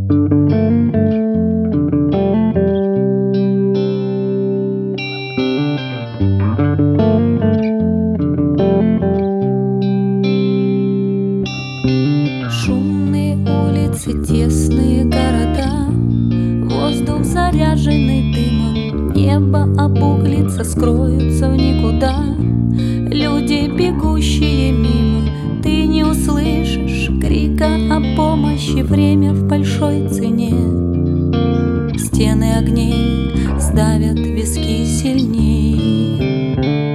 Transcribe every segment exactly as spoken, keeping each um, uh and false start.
Шумные улицы, тесные города, воздух заряженный дымом, небо обуглится, скроются в никуда. Люди, бегущие мимо, ты не услышишь крика о помощи, время в большой цене. Стены огней сдавят виски сильней.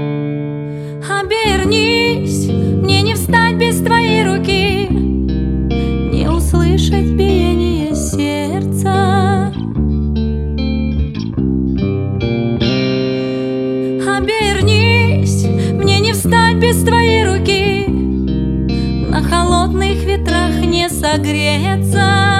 Обернись, мне не встать без твоей руки, не услышать биение сердца. Обернись, мне не встать без твоей руки, на холодных ветрах не согреться.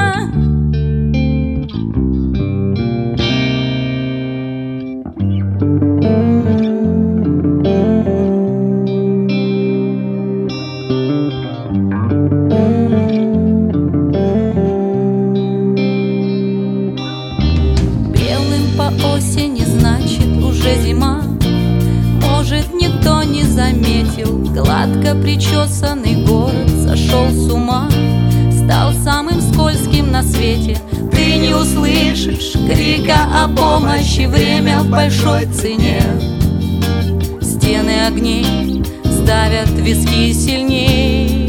Осени, значит, уже зима. Может, никто не заметил, гладко причесанный город сошел с ума, стал самым скользким на свете. Ты не услышишь крика о помощи, время в большой цене. Стены огней сдавят виски сильней.